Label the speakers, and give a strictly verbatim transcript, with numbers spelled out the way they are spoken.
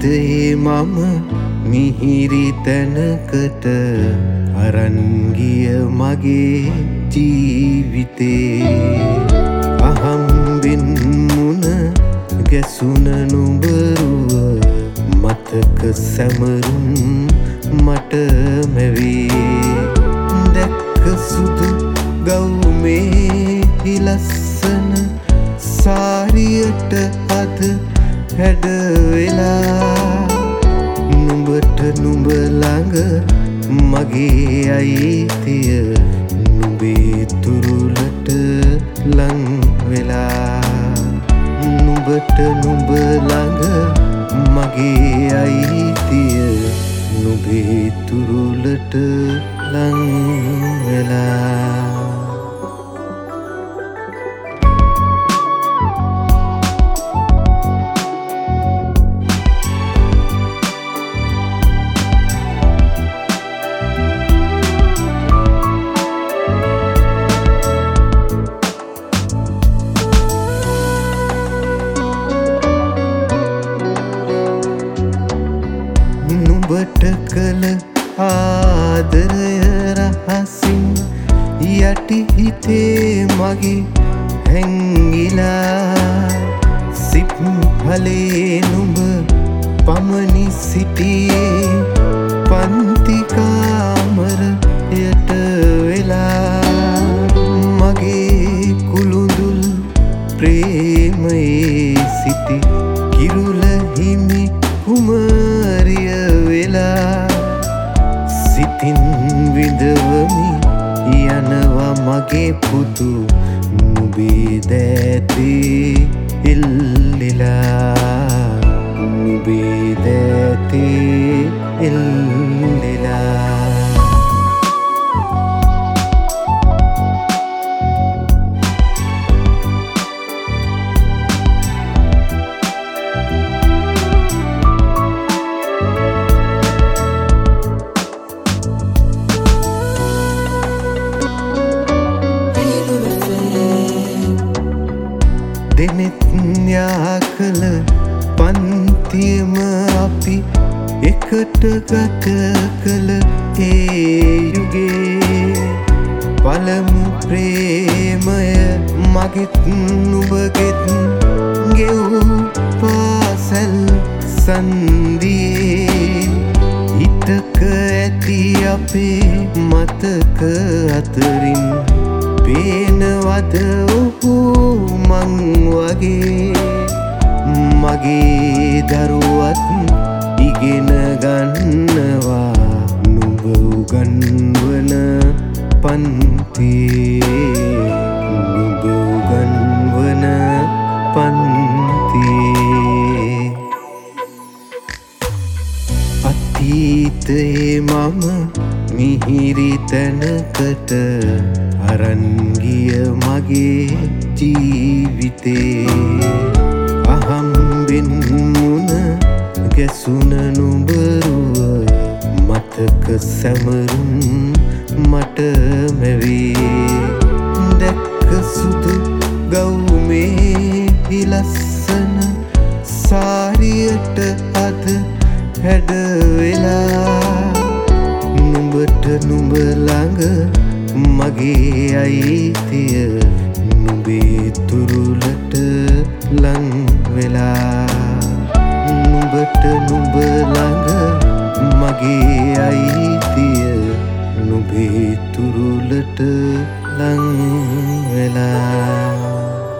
Speaker 1: අතීතයේ මම මිහිරි තැනකට අරන් ගිය මගේ ජීවිතේ අහම්බෙන් මුණ ගැසුණ නුඹරුව මතක සැමරුම් මට මැවේ දැක්ක සුදු ගවුමේ ලස්සන සාරියට අද හැඩ වෙලා නුඹට නුඹ ළඟ මගේ අයිතිය නුඹේ තුරුලට ලං වෙලා නුඹට නුඹ ළඟ මගේ අයිතිය නුඹේ තුරුලට ලං වෙලා නුඹට කළ ආදරය රහසින් යටි හිතේ මගේ හැංගිලා සිප් හලේ නුඹ පමණි සිටියේ පන්ති කාමරයට වෙලා මගේ කුළුඳුල් ප්‍රේමයේ සිටි කිරුළ හිමි කුමරිය වෙලා සිතින් විඳවමි යනවා මගේ පුතු නුඹේ දෑතේ එල්ලිලා නුඹේ දෑතේ එල්ලිලා දෙනෙත් යා කළ පන්තියම අපි එකට ගත කළ ඒ යුගේ පළමු ප්‍රේමය මගෙත් නුඹගෙත් ගෙවූ පාසැල් සන්දියේ හිතක ඇති අපේ මතක අතරින් පේනවද ඔහු මං වගේ මගේ දරුවත් ඉගෙන ගන්නවා නුඹ උගන්වන පන්තියේ නුඹ උගන්වන පන්තියේ අතීතයේ මම මිහිරි තැනකට අරන් ගිය මගේ ජීවිතේ අහම්බෙන් මුණ ගැසුණ නුඹරුව මතක සැමරුම් මට මැවේ දැක්ක සුදු ගවුමේ ලස්සන සාරියට අද හැඩ වෙලා නුඹට නුඹ ළඟ මගේ අයිතිය නුඹේ තුරුලට ලං වෙලා නුඹට නුඹ ළඟ මගේ අයිතිය නුඹේ තුරුලට ලං වෙලා